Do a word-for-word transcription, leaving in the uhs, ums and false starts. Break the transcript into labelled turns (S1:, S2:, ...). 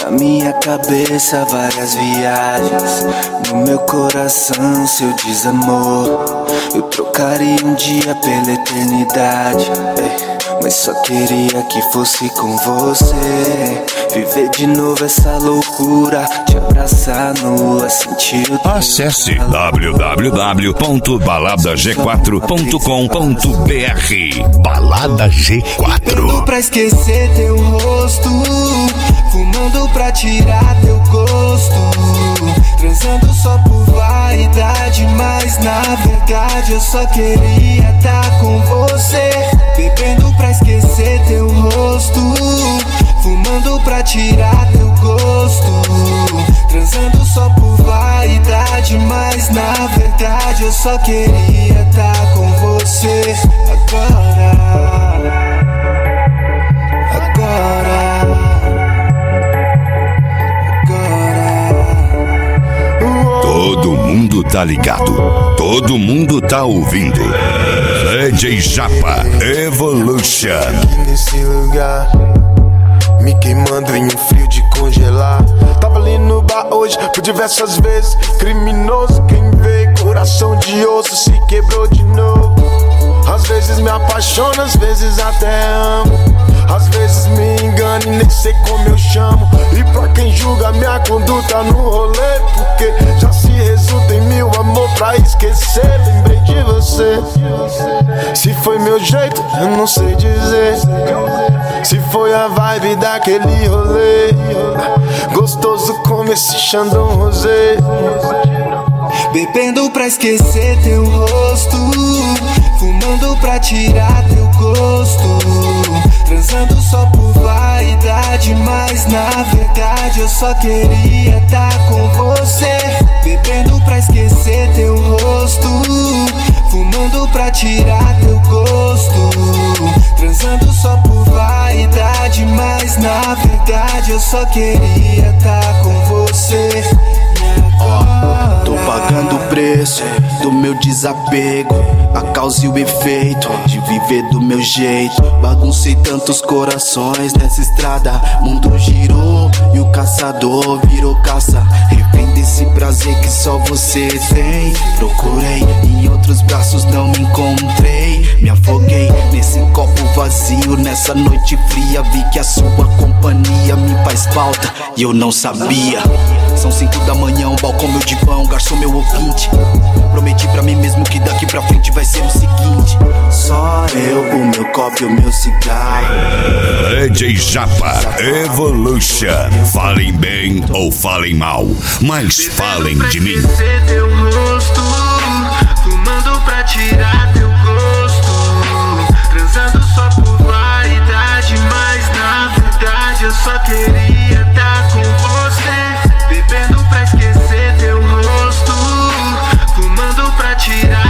S1: Na minha cabeça várias viagens, no meu coração seu desamor. Eu trocaria um dia pela eternidade, mas só queria que fosse com você. Viver de novo essa loucura, te abraçar nua, sentir o teu
S2: Acesse w w w ponto balada g quatro ponto com ponto b r. Balada G quatro.
S1: Bebendo pra esquecer teu rosto, fumando pra tirar teu gosto, transando só por vaidade, mas na verdade eu só queria estar com você. Bebendo pra esquecer teu rosto, fumando pra tirar teu gosto, transando só por vaidade, mas na verdade eu só queria estar com você. Agora, agora, agora.
S2: Todo mundo tá ligado, todo mundo tá ouvindo. D J Japa Evolution.
S3: Nesse lugar, me queimando em um frio de congelar. Tava ali no bar hoje por diversas vezes. Criminoso quem vê, coração de osso se quebrou de novo. Às vezes me apaixono, às vezes até amo. Às vezes me engano e nem sei como eu chamo. E pra quem julga minha conduta no rolê, porque já se resulta em mil amor pra esquecer. Lembrei de você. Se foi meu jeito, eu não sei dizer. Se foi a vibe daquele rolê, gostoso como esse Xandão Rosé.
S1: Bebendo pra esquecer teu rosto, fumando pra tirar teu gosto, transando só por vaidade, mas na verdade eu só queria estar com você. Bebendo pra esquecer teu rosto, fumando pra tirar teu gosto, transando só por vaidade, mas na verdade eu só queria estar com você.
S4: Oh, tô pagando o preço do meu desapego, a causa e o efeito de viver do meu jeito. Baguncei tantos corações nessa estrada, mundo girou e o caçador virou caça. Refém desse prazer que só você tem. Procurei em outros braços, não me encontrei. Me afoguei nesse copo vazio, nessa noite fria. Vi que a sua companhia me faz falta e eu não sabia. São cinco da manhã, um balcão meu divão, garçom meu ouvinte. Prometi pra mim mesmo que daqui pra frente vai ser o seguinte: só eu, o meu copo e o meu cigarro.
S2: D J Japa Evolution. Falem bem ou falem mal, mas falem de mim.
S1: Teu rosto, fumando pra tirar teu gosto, transando só por vaidade, mas na verdade eu só queria estar com você. Bebendo pra esquecer teu rosto, fumando pra tirar